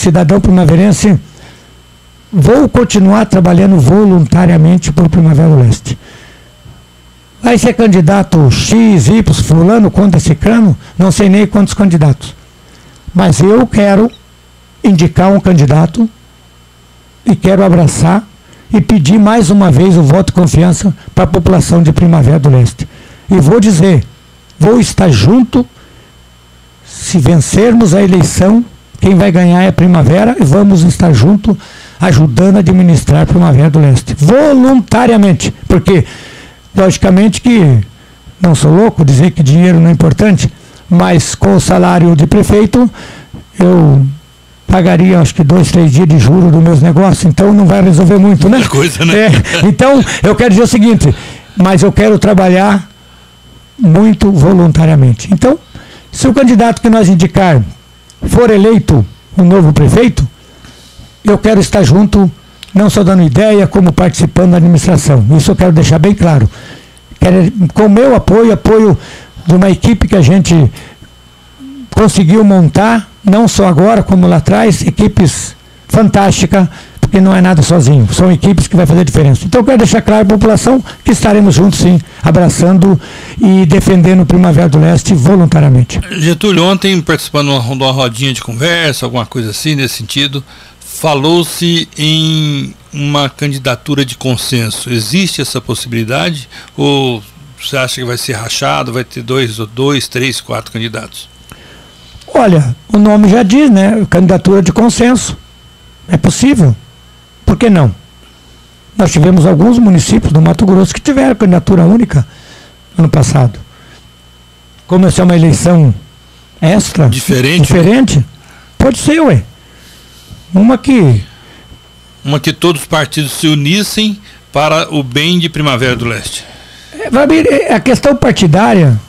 cidadão primaverense, vou continuar trabalhando voluntariamente por Primavera do Leste. Vai ser candidato X, Y, fulano, contra ciclano, não sei nem quantos candidatos. Mas eu quero indicar um candidato e quero abraçar e pedir mais uma vez o voto de confiança para a população de Primavera do Leste. E vou dizer, vou estar junto, se vencermos a eleição, quem vai ganhar é a Primavera, e vamos estar junto ajudando a administrar Primavera do Leste. Voluntariamente, porque, logicamente que não sou louco dizer que dinheiro não é importante, mas com o salário de prefeito, eu pagaria acho que 2, 3 dias de juros dos meus negócios, então não vai resolver muito, né? Muita coisa, né? Então, eu quero dizer o seguinte, mas eu quero trabalhar muito voluntariamente. Então, se o candidato que nós indicar for eleito um novo prefeito, eu quero estar junto, não só dando ideia, como participando da administração. Isso eu quero deixar bem claro. Quero, com o meu apoio de uma equipe que a gente conseguiu montar, não só agora, como lá atrás, equipes fantásticas, porque não é nada sozinho, são equipes que vai fazer diferença. Então eu quero deixar claro à população que estaremos juntos sim, abraçando e defendendo o Primavera do Leste voluntariamente. Getúlio, ontem participando de uma rodinha de conversa, alguma coisa assim nesse sentido, falou-se em uma candidatura de consenso. Existe essa possibilidade ou você acha que vai ser rachado, vai ter 2, 3, 4 candidatos? Olha, o nome já diz, né? Candidatura de consenso. É possível. Por que não? Nós tivemos alguns municípios do Mato Grosso que tiveram candidatura única ano passado. Como essa é uma eleição extra, diferente, pode ser, ué. Uma que todos os partidos se unissem para o bem de Primavera do Leste. A questão partidária,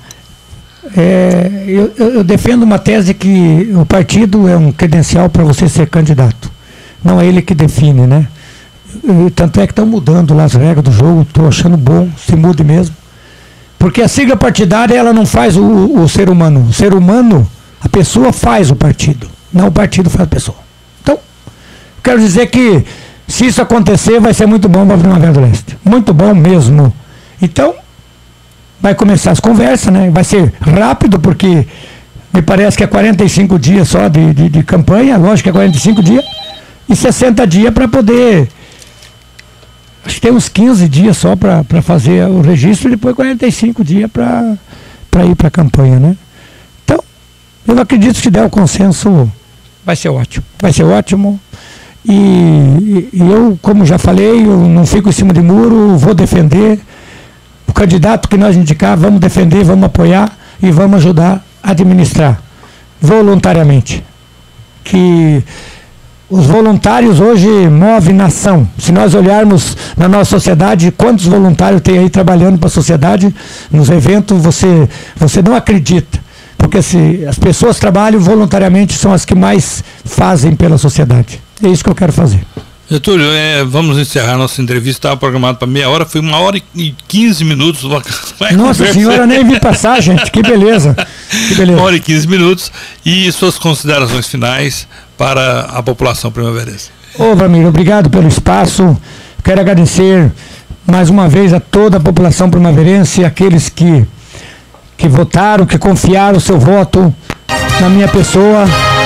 eu defendo uma tese que o partido é um credencial para você ser candidato. Não é ele que define, né? Tanto é que estão mudando lá as regras do jogo, estou achando bom, se mude mesmo. Porque a sigla partidária, ela não faz o ser humano. O ser humano, a pessoa faz o partido, não o partido faz a pessoa. Então, quero dizer que se isso acontecer, vai ser muito bom para a Primavera do Leste. Muito bom mesmo. Então, vai começar as conversas, né? Vai ser rápido, porque me parece que é 45 dias só de campanha, lógico que é 45 dias, e 60 dias para poder, acho que tem uns 15 dias só para fazer o registro, e depois 45 dias para ir para a campanha, né? Então, eu acredito que se der o consenso, vai ser ótimo. Vai ser ótimo. E eu, como já falei, eu não fico em cima de muro, vou defender o candidato que nós indicar, vamos defender, vamos apoiar e vamos ajudar a administrar voluntariamente. Que os voluntários hoje movem nação. Se nós olharmos na nossa sociedade, quantos voluntários tem aí trabalhando para a sociedade, nos eventos, você não acredita. Porque se as pessoas trabalham voluntariamente, são as que mais fazem pela sociedade. É isso que eu quero fazer. Getúlio, vamos encerrar nossa entrevista, estava programado para meia hora, foi 1h15. Nossa senhora, nem vi passar, gente, que beleza. Que beleza. 1h15 e suas considerações finais para a população primaverense. Ô, Vlamir, obrigado pelo espaço, quero agradecer mais uma vez a toda a população primaverense, aqueles que votaram, que confiaram o seu voto na minha pessoa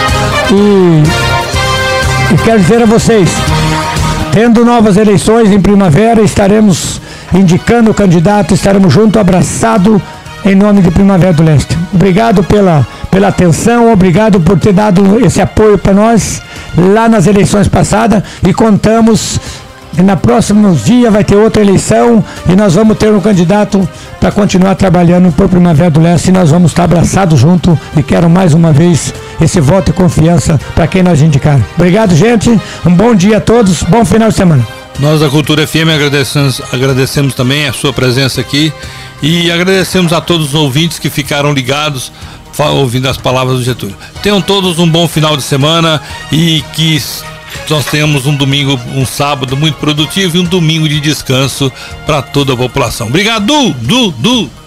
e quero dizer a vocês, tendo novas eleições em primavera, estaremos indicando o candidato, estaremos juntos, abraçados, em nome de Primavera do Leste. Obrigado pela atenção, obrigado por ter dado esse apoio para nós lá nas eleições passadas e contamos que na próximos dias vai ter outra eleição e nós vamos ter um candidato para continuar trabalhando por Primavera do Leste e nós vamos estar abraçados junto e quero mais uma vez esse voto de confiança para quem nós indicar. Obrigado, gente, um bom dia a todos, bom final de semana. Nós da Cultura FM agradecemos também a sua presença aqui e agradecemos a todos os ouvintes que ficaram ligados ouvindo as palavras do Getúlio. Tenham todos um bom final de semana e que nós tenhamos um domingo, um sábado muito produtivo e um domingo de descanso para toda a população. Obrigado, Du!